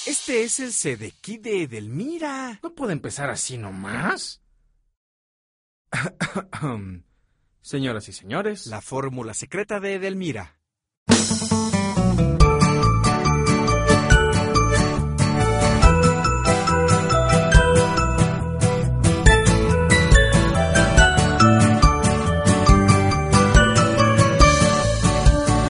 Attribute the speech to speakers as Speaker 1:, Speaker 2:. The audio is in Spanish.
Speaker 1: Este es el Sedequí de Edelmira.
Speaker 2: ¿No puede empezar así nomás? Señoras y señores,
Speaker 1: La fórmula secreta de Edelmira.